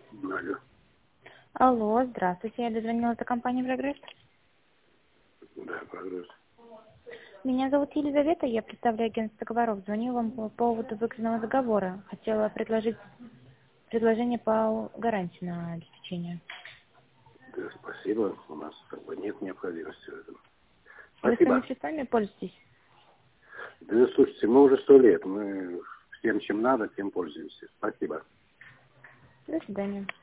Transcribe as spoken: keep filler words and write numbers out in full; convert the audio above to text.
Алло. Алло, здравствуйте, я дозвонилась до компании «Прогресс». Да, прогресс. Меня зовут Елизавета, я представляю агентство «Говорок». Звоню вам по поводу выгрузного договора. Хотела предложить предложение по гарантии на обеспечение. Да, спасибо. У нас как бы нет необходимости в этом. Вы своими Спасибо. средствами пользуетесь? Да, слушайте, мы уже сто лет. Мы всем, чем надо, тем пользуемся. Спасибо. До свидания.